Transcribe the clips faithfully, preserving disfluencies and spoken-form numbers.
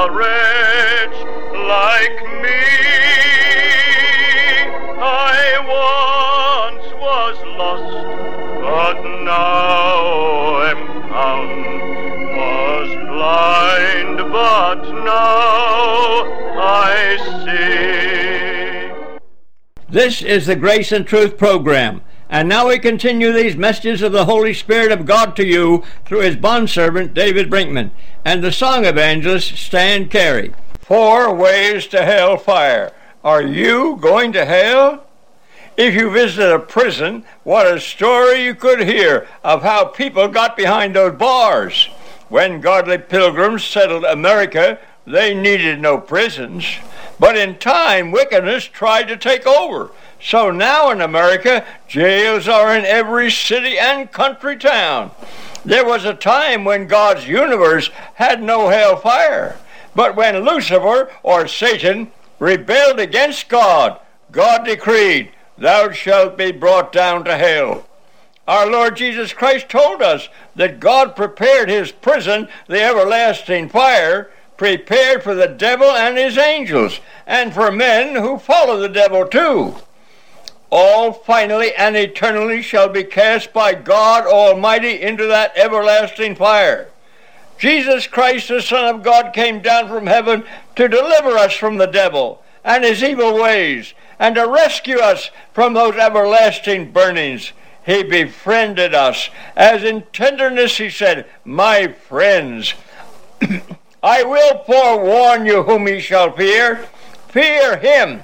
a wretch like me. I once was lost, but now am found. Was blind, but now I see. This is the Grace and Truth program. And now we continue these messages of the Holy Spirit of God to you through his bondservant David Brinkman and the song evangelist Stan Carey. Four ways to hellfire. Are you going to hell? If you visit a prison, what a story you could hear of how people got behind those bars. When godly pilgrims settled America, they needed no prisons. But in time, wickedness tried to take over. So now in America, jails are in every city and country town. There was a time when God's universe had no hellfire. But when Lucifer, or Satan, rebelled against God, God decreed, "Thou shalt be brought down to hell." Our Lord Jesus Christ told us that God prepared his prison, the everlasting fire, prepared for the devil and his angels, and for men who follow the devil too. All finally and eternally shall be cast by God Almighty into that everlasting fire. Jesus Christ, the Son of God, came down from heaven to deliver us from the devil and his evil ways, and to rescue us from those everlasting burnings. He befriended us, as in tenderness he said, "My friends, I will forewarn you whom ye shall fear. Fear him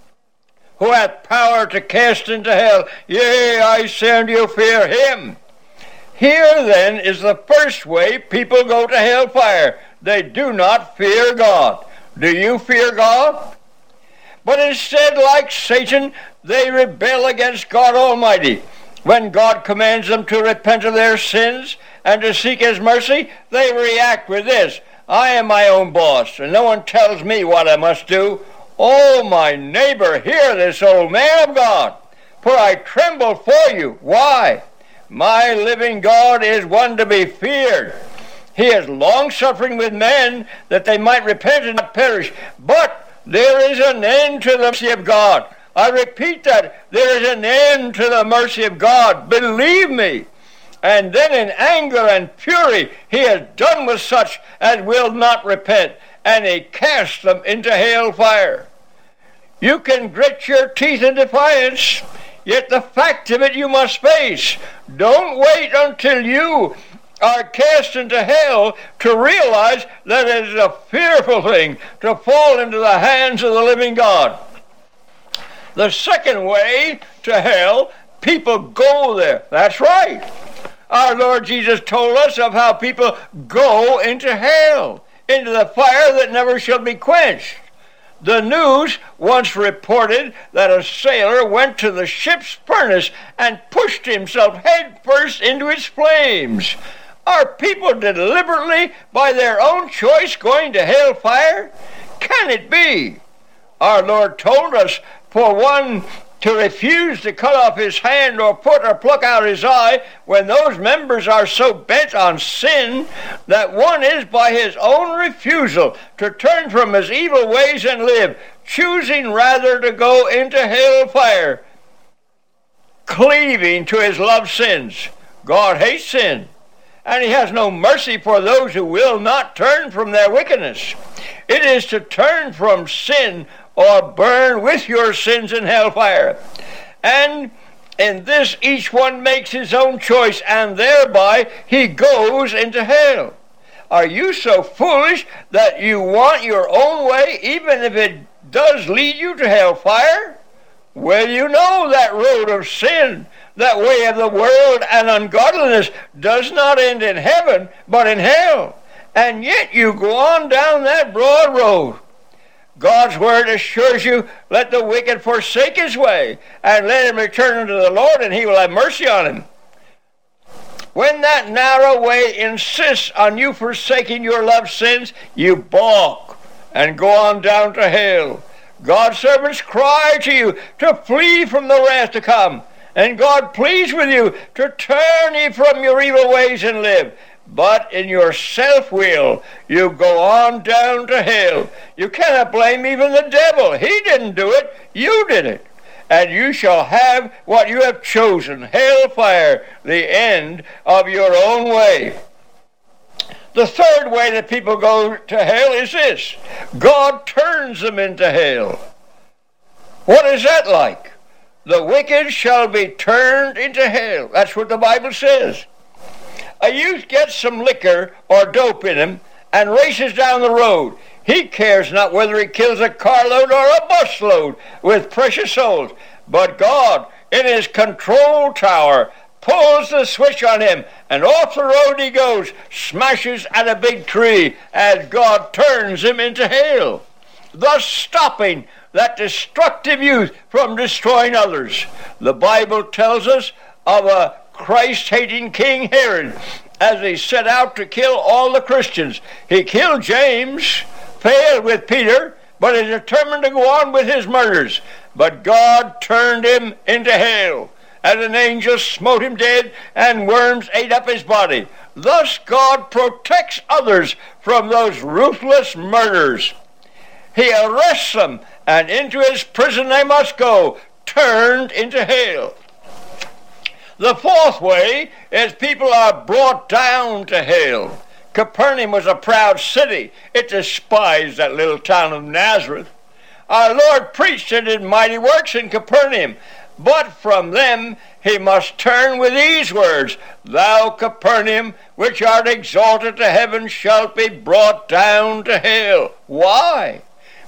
who hath power to cast into hell. Yea, I say unto you, fear him." Here, then, is the first way people go to hellfire. They do not fear God. Do you fear God? But instead, like Satan, they rebel against God Almighty. When God commands them to repent of their sins and to seek his mercy, they react with this: "I am my own boss, and no one tells me what I must do. Oh, my neighbor, hear this old man of God, for I tremble for you." Why? My living God is one to be feared. He is long-suffering with men, that they might repent and not perish. But there is an end to the mercy of God. I repeat that. There is an end to the mercy of God. Believe me. And then in anger and fury, he is done with such as will not repent, and he casts them into hell fire. You can grit your teeth in defiance, yet the fact of it you must face. Don't wait until you are cast into hell to realize that it is a fearful thing to fall into the hands of the living God. The second way to hell, people go there. That's right. Our Lord Jesus told us of how people go into hell, into the fire that never shall be quenched. The news once reported that a sailor went to the ship's furnace and pushed himself head first into its flames. Are people deliberately, by their own choice, going to hell fire? Can it be? Our Lord told us, for one to refuse to cut off his hand or foot or pluck out his eye, when those members are so bent on sin that one is by his own refusal to turn from his evil ways and live, choosing rather to go into hell fire, cleaving to his loved sins. God hates sin, and he has no mercy for those who will not turn from their wickedness. It is to turn from sin or burn with your sins in hellfire. And in this each one makes his own choice, and thereby he goes into hell. Are you so foolish that you want your own way, even if it does lead you to hellfire? Well, you know that road of sin, that way of the world and ungodliness, does not end in heaven, but in hell. And yet you go on down that broad road. God's word assures you, let the wicked forsake his way, and let him return unto the Lord, and he will have mercy on him. When that narrow way insists on you forsaking your loved sins, you balk and go on down to hell. God's servants cry to you to flee from the wrath to come, and God pleads with you to turn ye from your evil ways and live. but in your self-will, you go on down to hell. You cannot blame even the devil. He didn't do it. You did it. And you shall have what you have chosen, hellfire, the end of your own way. The third way that people go to hell is this. God turns them into hell. What is that like? The wicked shall be turned into hell. That's what the Bible says. A youth gets some liquor or dope in him and races down the road. He cares not whether he kills a carload or a busload with precious souls. But God, in his control tower, pulls the switch on him, and off the road he goes, smashes at a big tree as God turns him into hell, thus stopping that destructive youth from destroying others. The Bible tells us of a Christ-hating King Herod as he set out to kill all the Christians. He killed James, failed with Peter, but is determined to go on with his murders. But God turned him into hell, and an angel smote him dead, and worms ate up his body. Thus God protects others from those ruthless murders. He arrests them, and into his prison they must go, turned into hell. The fourth way is people are brought down to hell. Capernaum was a proud city. It despised that little town of Nazareth. Our Lord preached and did mighty works in Capernaum, but from them he must turn with these words, Thou, Capernaum, which art exalted to heaven, shalt be brought down to hell. Why?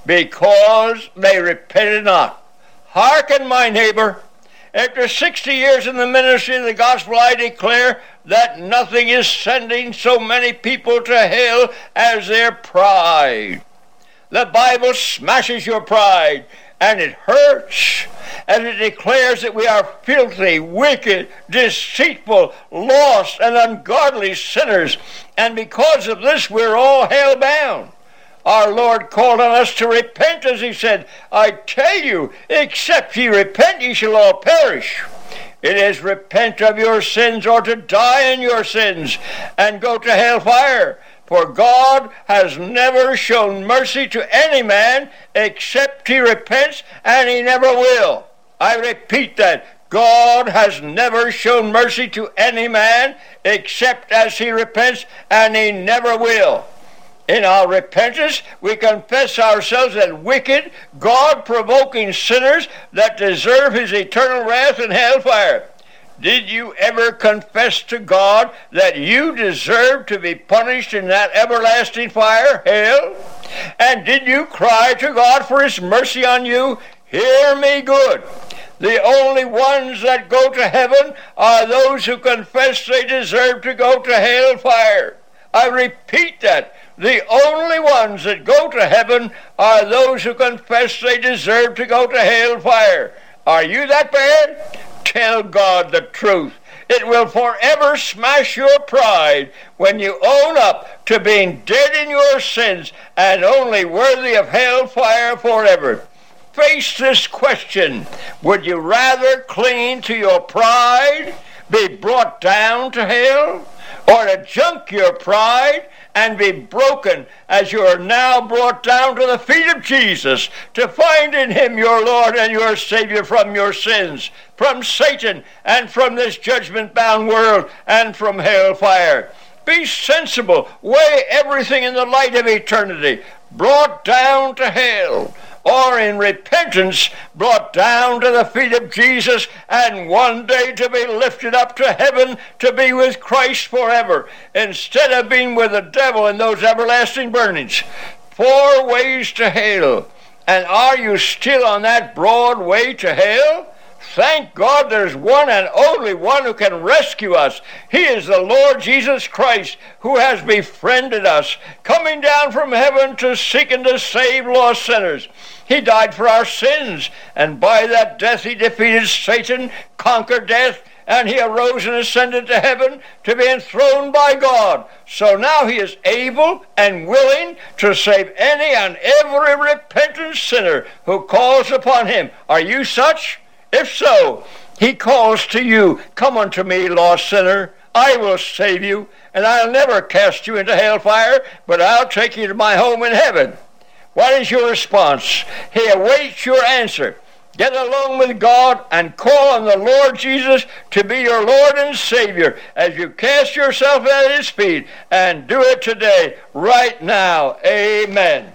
Because they repented not. Hearken, my neighbor. After sixty years in the ministry of the gospel, I declare that nothing is sending so many people to hell as their pride. The Bible smashes your pride, and it hurts, as it declares that we are filthy, wicked, deceitful, lost, and ungodly sinners, and because of this we're all hell-bound. Our Lord called on us to repent, as he said, I tell you, except ye repent, ye shall all perish. It is repent of your sins or to die in your sins and go to hellfire. For God has never shown mercy to any man except he repents, and he never will. I repeat that. God has never shown mercy to any man except as he repents, and he never will. In our repentance, we confess ourselves as wicked, God-provoking sinners that deserve his eternal wrath and hellfire. Did you ever confess to God that you deserve to be punished in that everlasting fire, hell? And did you cry to God for his mercy on you? Hear me good. The only ones that go to heaven are those who confess they deserve to go to hellfire. I repeat that. The only ones that go to heaven are those who confess they deserve to go to hellfire. Are you that bad? Tell God the truth. It will forever smash your pride when you own up to being dead in your sins and only worthy of hellfire forever. Face this question. Would you rather cling to your pride, be brought down to hell, or to junk your pride and be broken as you are now brought down to the feet of Jesus to find in him your Lord and your Savior from your sins, from Satan, and from this judgment-bound world, and from hellfire? Be sensible. Weigh everything in the light of eternity. Brought down to hell, or in repentance brought down to the feet of Jesus, and one day to be lifted up to heaven to be with Christ forever, instead of being with the devil in those everlasting burnings. Four ways to hell. And are you still on that broad way to hell? Thank God there's one and only one who can rescue us. He is the Lord Jesus Christ, who has befriended us, coming down from heaven to seek and to save lost sinners. He died for our sins, and by that death he defeated Satan, conquered death, and he arose and ascended to heaven to be enthroned by God. So now he is able and willing to save any and every repentant sinner who calls upon him. Are you such? If so, he calls to you, Come unto me, lost sinner. I will save you, and I'll never cast you into hellfire, but I'll take you to my home in heaven. What is your response? He awaits your answer. Get along with God and call on the Lord Jesus to be your Lord and Savior as you cast yourself at his feet, and do it today, right now. Amen.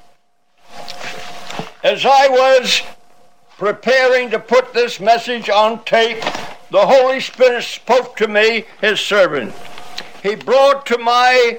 As I was preparing to put this message on tape, the Holy Spirit spoke to me, his servant. He brought to my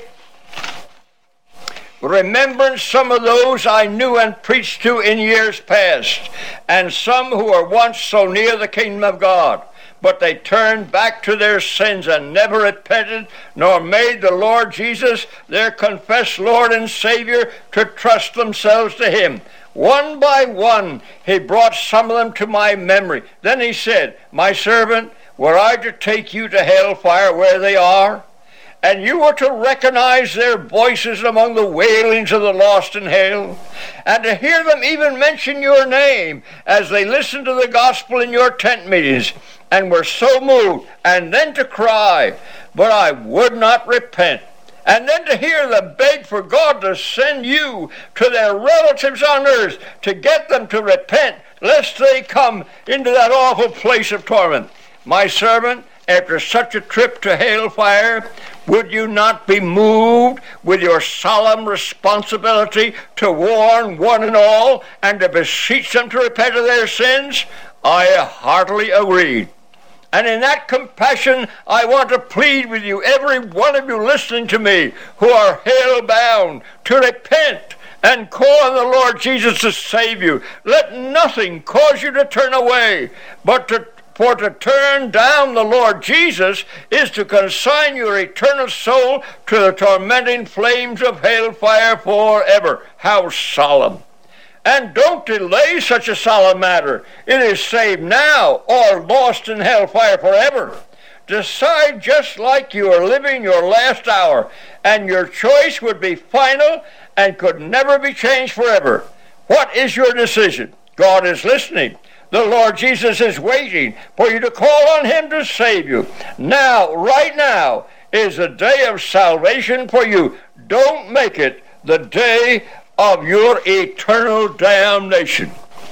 remembrance some of those I knew and preached to in years past, and some who were once so near the kingdom of God, but they turned back to their sins and never repented, nor made the Lord Jesus their confessed Lord and Savior to trust themselves to him. One by one, he brought some of them to my memory. Then he said, my servant, were I to take you to hellfire where they are, and you were to recognize their voices among the wailings of the lost in hell, and to hear them even mention your name as they listened to the gospel in your tent meetings, and were so moved, and then to cry, but I would not repent, and then to hear them beg for God to send you to their relatives on earth to get them to repent, lest they come into that awful place of torment. My servant, after such a trip to hellfire, would you not be moved with your solemn responsibility to warn one and all and to beseech them to repent of their sins? I heartily agreed. And in that compassion, I want to plead with you, every one of you listening to me, who are hell-bound, to repent and call on the Lord Jesus to save you. Let nothing cause you to turn away, but to For to turn down the Lord Jesus is to consign your eternal soul to the tormenting flames of hellfire forever. How solemn. And don't delay such a solemn matter. It is saved now or lost in hellfire forever. Decide just like you are living your last hour, and your choice would be final and could never be changed forever. What is your decision? God is listening. The Lord Jesus is waiting for you to call on him to save you. Now, right now, is the day of salvation for you. Don't make it the day of your eternal damnation.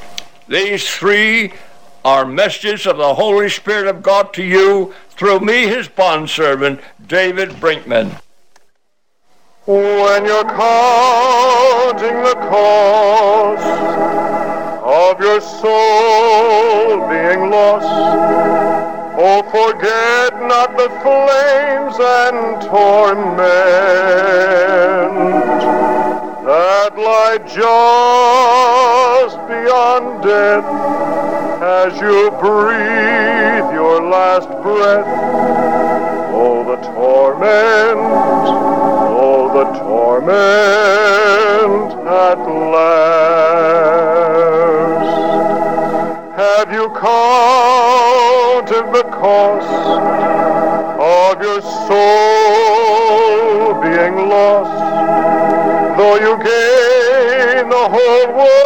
These three are messages of the Holy Spirit of God to you through me, his bondservant, David Brinkman. When you're counting the cost of your soul being lost, oh, forget not the flames and torment that lie just beyond death as you breathe your last breath. Oh, the torment, oh, the torment at last. Have you counted the cost of your soul being lost? Though you gain the whole world